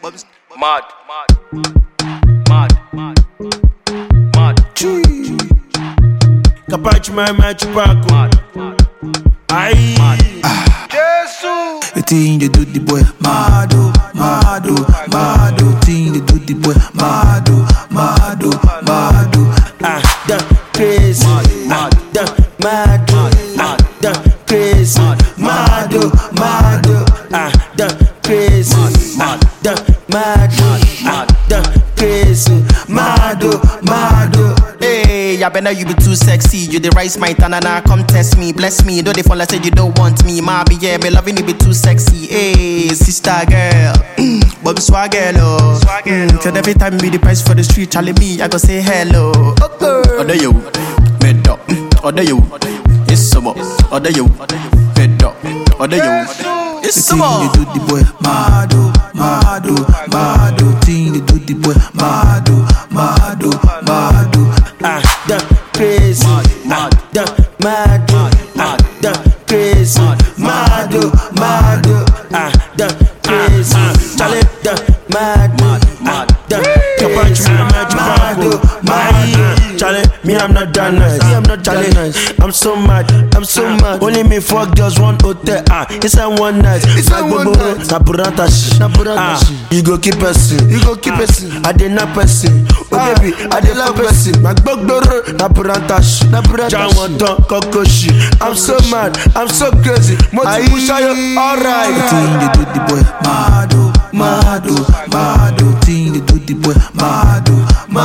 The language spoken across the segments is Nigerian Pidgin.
Mad. Capace my chupaco. Aye. Jesus. The thing they do the boy mado. The thing they do the boy mado. The crazy. The mado. The crazy. Mado. The crazy. The mado. The crazy. Mado. Hey, I better you be too sexy. You the rice my tanana, come test me, bless me. Don't they fall, I said you don't want me. Ma be yeah, me loving you be too sexy. Hey, sister girl, Bobby swagger, cause every time be the price for the street, Charlie me, I go say hello. Order you, made up. Order you, it's some more. Order you, made up. Order you, it's some more. You do the boy mado. Thing you do the boy mado. The crazy, the mado, the crazy, mado, the crazy, Charlie, the mado, the crazy, mado. Charlie, me I'm not done nice, I'm so mad. Only me 4 girls, 1 hotel, it's a one night. Na buranta shit, you go keep person, I did not person. Oh baby, I did love person. My gbogbo na buranta shit, Jawanton kokoshi. I'm so mad, I'm so crazy. Motivushayo, alright. The thing they do the boy mado. Thing they do the boy mado.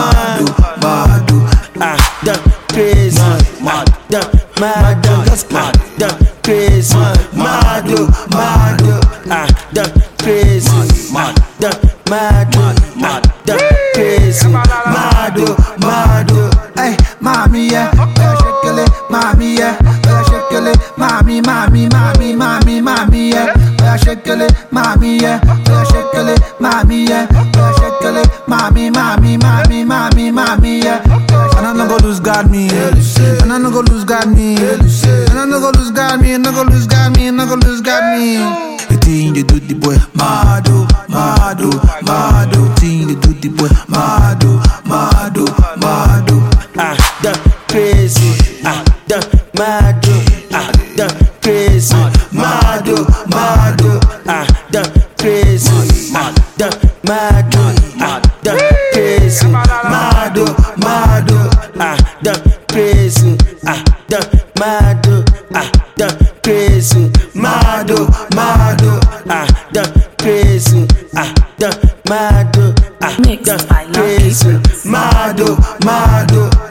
The crazy, the mado, the crazy, mado, the crazy, the mado, the crazy, mado. Hey, mommy, yeah, shake it, mommy, yeah, shake it, mommy, yeah, shake it, mommy, yeah, shake it, mommy, yeah, shake it, mommy, yeah. And I no go lose God me, and I no go lose God me, and I no go lose God me, and I go lose God me, and I go lose God me. The thing they do the boy mado. Thing they do the boy mado. The crazy, the mado, the crazy, mado, the crazy, the mado, the crazy, mado, the crazy, the mado, the crazy, mado, the crazy, the mado, Mixed by the crazy, mado.